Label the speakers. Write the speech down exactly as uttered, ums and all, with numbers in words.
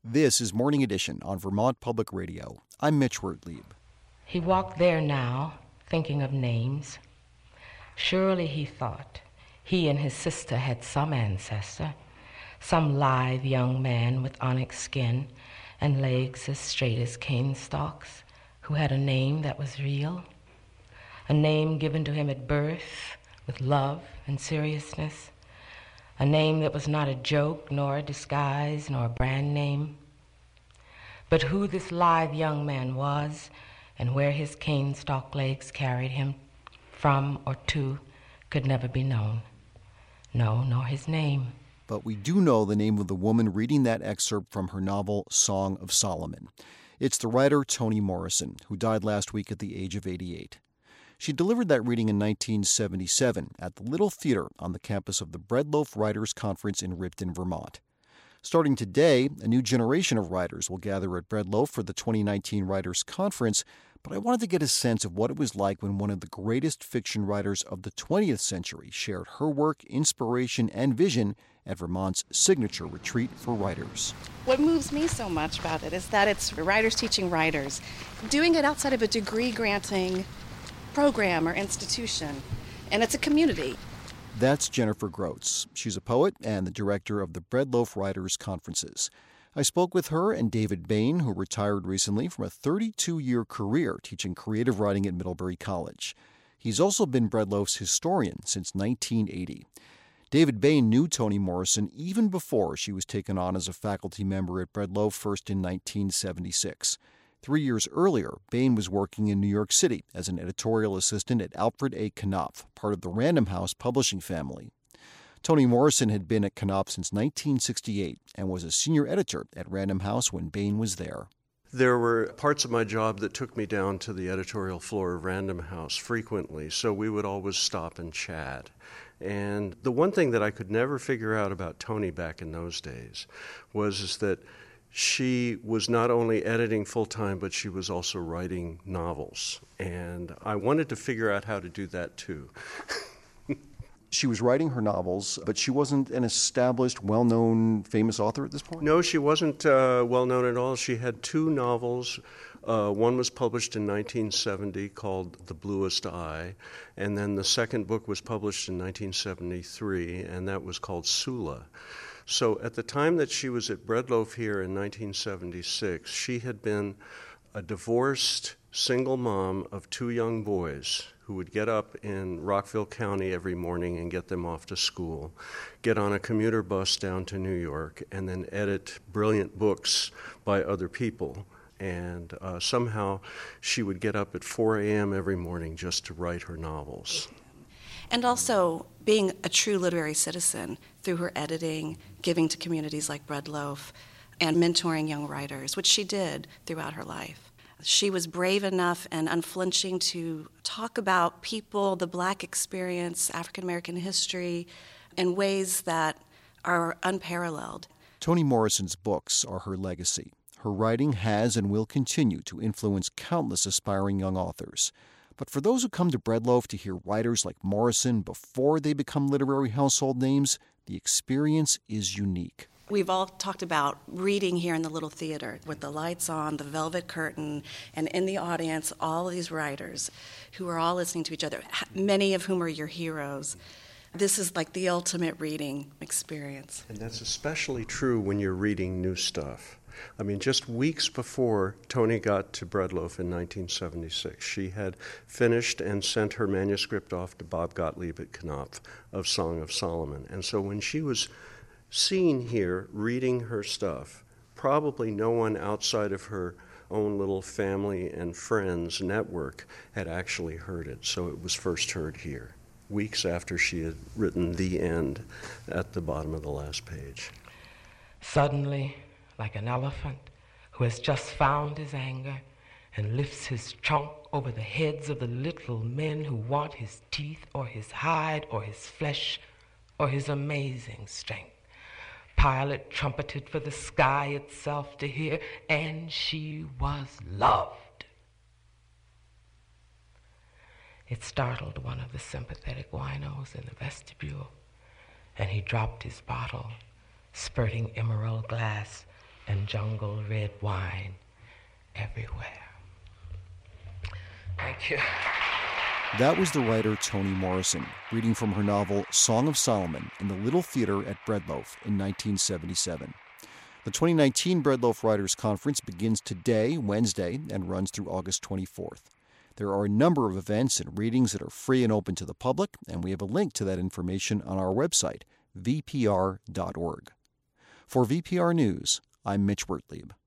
Speaker 1: This is Morning Edition on Vermont Public Radio. I'm Mitch Wertlieb.
Speaker 2: He walked there now, thinking of names. Surely, he thought, he and his sister had some ancestor, some lithe young man with onyx skin and legs as straight as cane stalks, who had a name that was real, a name given to him at birth with love and seriousness, a name that was not a joke, nor a disguise, nor a brand name. But who this lithe young man was, and where his cane stalk legs carried him from or to, could never be known. No, nor his name.
Speaker 1: But we do know the name of the woman reading that excerpt from her novel, Song of Solomon. It's the writer Toni Morrison, who died last week at the age of eighty-eight. She delivered that reading in nineteen seventy-seven at the Little Theater on the campus of the Breadloaf Writers Conference in Ripton, Vermont. Starting today, a new generation of writers will gather at Breadloaf for the twenty nineteen Writers Conference, but I wanted to get a sense of what it was like when one of the greatest fiction writers of the twentieth century shared her work, inspiration, and vision at Vermont's signature retreat for writers.
Speaker 3: What moves me so much about it is that it's writers teaching writers, doing it outside of a degree-granting program or institution, and it's a community.
Speaker 1: That's Jennifer Groats. She's a poet and the director of the Breadloaf Writers Conferences. I spoke with her and David Bain, who retired recently from a thirty-two-year career teaching creative writing at Middlebury College. He's also been Breadloaf's historian since nineteen eighty. David Bain knew Toni Morrison even before she was taken on as a faculty member at Breadloaf, first in nineteen seventy-six. Three years earlier, Bain was working in New York City as an editorial assistant at Alfred A. Knopf, part of the Random House publishing family. Toni Morrison had been at Knopf since nineteen sixty-eight and was a senior editor at Random House when Bain was there.
Speaker 4: There were parts of my job that took me down to the editorial floor of Random House frequently, so we would always stop and chat. And the one thing that I could never figure out about Toni back in those days was is that she was not only editing full-time, but she was also writing novels. And I wanted to figure out how to do that too.
Speaker 1: She was writing her novels, but she wasn't an established, well-known, famous author at this point?
Speaker 4: No, she wasn't uh, well-known at all. She had two novels. Uh, one was published in nineteen seventy called The Bluest Eye, and then the second book was published in nineteen seventy-three, and that was called Sula. So at the time that she was at Breadloaf here in nineteen seventy-six, she had been a divorced single mom of two young boys who would get up in Rockville County every morning and get them off to school, get on a commuter bus down to New York, and then edit brilliant books by other people. And uh, somehow she would get up at four a.m. every morning just to write her novels.
Speaker 3: And also being a true literary citizen through her editing, giving to communities like Breadloaf, and mentoring young writers, which she did throughout her life. She was brave enough and unflinching to talk about people, the Black experience, African American history, in ways that are unparalleled.
Speaker 1: Toni Morrison's books are her legacy. Her writing has and will continue to influence countless aspiring young authors. But for those who come to Breadloaf to hear writers like Morrison before they become literary household names, the experience is unique.
Speaker 3: We've all talked about reading here in the Little Theater with the lights on, the velvet curtain, and in the audience, all of these writers who are all listening to each other, many of whom are your heroes. This is like the ultimate reading experience.
Speaker 4: And that's especially true when you're reading new stuff. I mean, just weeks before Toni got to Breadloaf in nineteen seventy-six, she had finished and sent her manuscript off to Bob Gottlieb at Knopf of Song of Solomon. And so when she was seen here reading her stuff, probably no one outside of her own little family and friends network had actually heard it. So it was first heard here, weeks after she had written the end at the bottom of the last page.
Speaker 2: Suddenly, like an elephant who has just found his anger and lifts his trunk over the heads of the little men who want his teeth or his hide or his flesh or his amazing strength. Pilate trumpeted for the sky itself to hear, and she was loved. It startled one of the sympathetic winos in the vestibule, and he dropped his bottle, spurting emerald glass and jungle red wine everywhere. Thank you.
Speaker 1: That was the writer Toni Morrison, reading from her novel Song of Solomon in the Little Theater at Breadloaf in nineteen seventy-seven. The twenty nineteen Breadloaf Writers Conference begins today, Wednesday, and runs through August twenty-fourth. There are a number of events and readings that are free and open to the public, and we have a link to that information on our website, v p r dot org. For V P R News, I'm Mitch Wertlieb.